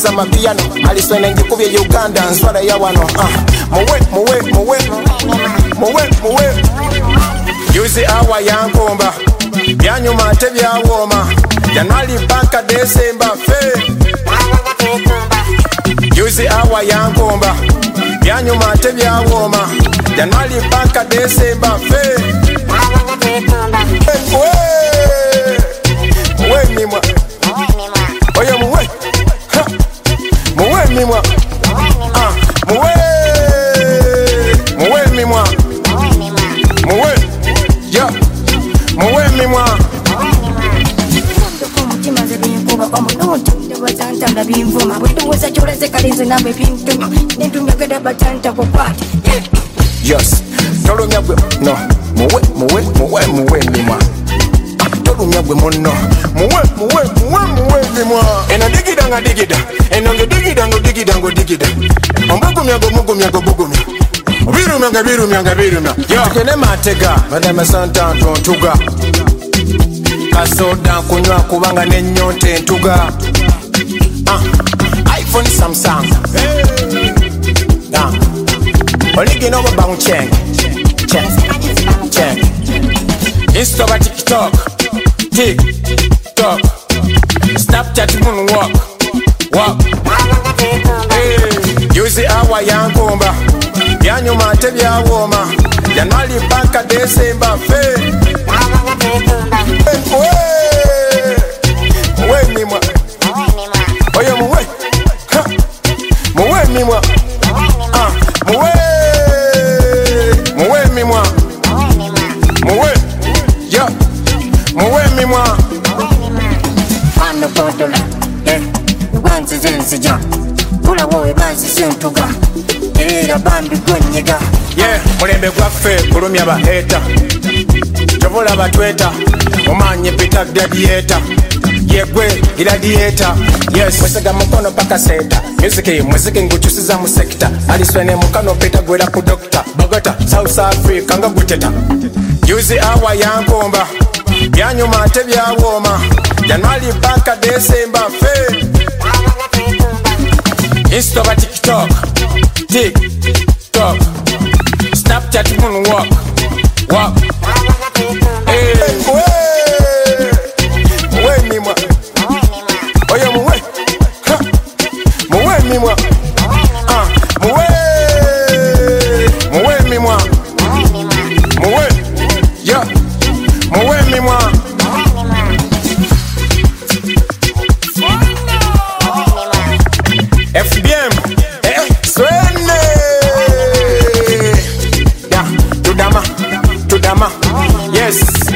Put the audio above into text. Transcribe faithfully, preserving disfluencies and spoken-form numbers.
vuza mapiano aliswena njikubye Uganda nswala ya wano ah muwe muwe muwe muwe muwe yuzi awa yankomba byanyuma ate byawoma January mpaka December fe yuzi awa yankomba byanyuma ate byawoma January mpaka December fe muwe mimwa oyo muwe muwe mimwa ah muwe muwe mimwa muwe ya muwe mimwa yes tolumya gwe no muwe muwe muwe muwe mimwa tolumya gwe munno muwe muwe muwe muwe mimwa eno digida nga digida eno nge digida ngo digida ngo digida ombugumya go mugumya go bugumya birumya nga birumya nga birumya kene matega madame santa ntuga kasoda kunywa kubanga nenyonte ntuga ah iPhone Samsung hey ah oligino babangu cheng cheng cheng Insta TikTok TikTok Snapchat moon walk walk hey yuzi awa yankomba byanyuma ate byawoma January mpaka December fe muwe mimwa oyo muwe muwe mimwa ah muwe muwe mimwa muwe ya muwe mimwa ano potola eh wanzi zenzija kula wowe banzi sentuga era bambi gonyega yeah mulembe gwaffe kulumya baheta chovola batweta umanye pita gladiator yegwe gladiator yes mwesega mukono paka seta music muziki nguchusiza mu sector aliswene mukano pita gwera ku doctor Bogota South Africa nga guteta yuzi awa yankomba byanyuma ate byawoma January mpaka December fe Insta TikTok TikTok Snapchat moon walk walk hey muwe mimwa oyo muwe muwe mimwa ah muwe muwe mimwa muwe ya muwe mimwa F B M eh swene ya tudama tudama yes